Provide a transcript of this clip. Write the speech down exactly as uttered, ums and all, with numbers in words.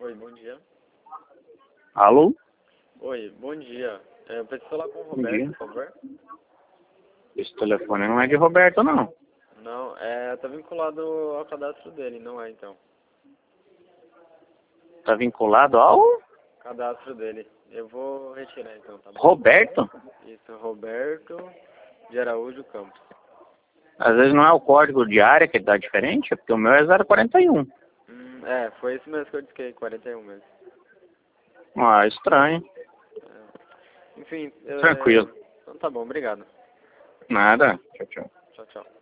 Oi, bom dia. Alô? Oi, bom dia. É, eu preciso falar com o Bom Roberto, dia. por favor. Esse telefone não é de Roberto, não. Não, é, tá vinculado ao cadastro dele, não é então. Tá vinculado ao Cadastro dele. Eu vou retirar então, tá bom? Roberto? Isso, Roberto de Araújo Campos. Às vezes não é o código de área que dá diferente, porque o meu é zero quarenta e um. Hum, é, foi esse mesmo que eu disquei, quarenta e um mesmo. Ah, estranho. É, enfim, é, Tranquilo. então tá bom, obrigado. Nada. Tchau, tchau. Tchau, tchau.